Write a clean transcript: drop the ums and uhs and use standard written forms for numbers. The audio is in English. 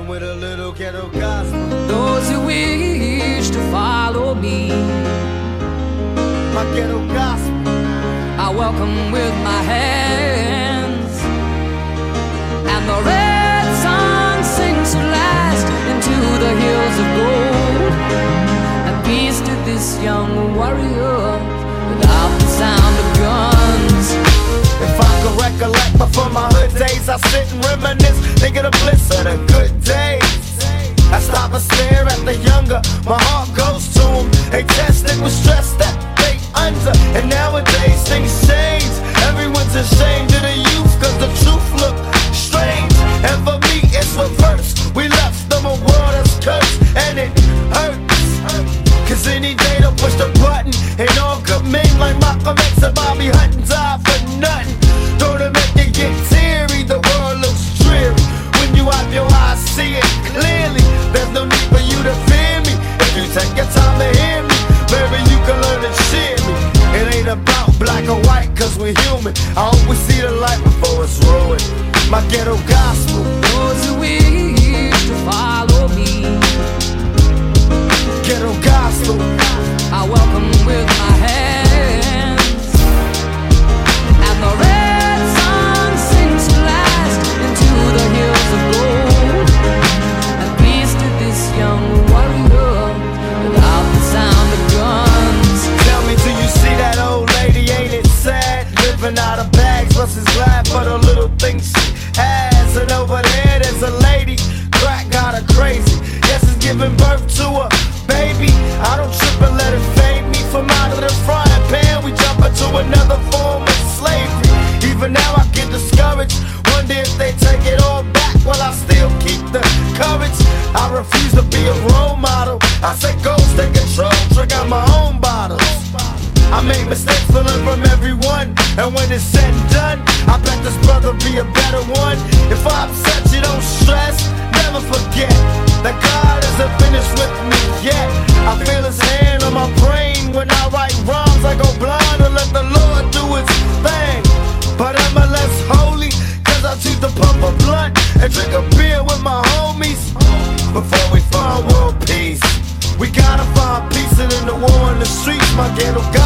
Rockin' with a little ghetto gospel. Those who wish to follow me, My ghetto gospel. I welcome with my hands. And the red sun sings to last into the hills of gold. And peace to this young warrior without the sound of guns. If I could recollect before my hood days, I sit and reminisce, think of the bliss of the good days. I stop and stare at the younger, my heart goes to them. They tested with stress that they under, and nowadays things change. Everyone's ashamed of the youth, cause the truth look strange. And for me it's reverse, we left them a world that's cursed, and it hurts. Cause any day they'll push the button, and all good men like Malcolm X and Bobby Hutton die for nothing. Don't it make you get teary, the world looks dreary. When you have your eyes, see it clearly. There's no need for you to fear me. If you take your time to hear me, baby, you can learn to cheer me. It ain't about black or white, cause we're human. I hope we see the light before it's ruined. My ghetto gospel. Those who wish to follow me, Ghetto gospel. I welcome with my hands. And the red sun sings to last into the hills of gold. And peace to this young warrior without the sound of guns. Tell me, do you see that old lady? Ain't it sad? Living out of bags, plus is glad for the little things she has. And over there's a lady, crack got her crazy. Yes, it's giving birth to a baby. I don't trip and let it fade me. From out of the frying pan, we jump into another form of slavery. Even now I get discouraged, wonder if they take it all back. While I still keep the courage, I refuse to be a role model. I say ghost, take control, drink out my own bottles. I make mistakes to learn from everyone, and when it's said and done, I bet this brother be a better one. If I upset you, don't stress, never forget that God isn't finished with me yet. I feel his hand on my brain when I write rhymes. I go blind and let the Lord do his thing. But am I less holy? Cause I choose to pump a blunt and drink a beer with my homies. Before we find world peace, we gotta find peace, and in the war in the streets, my ghetto God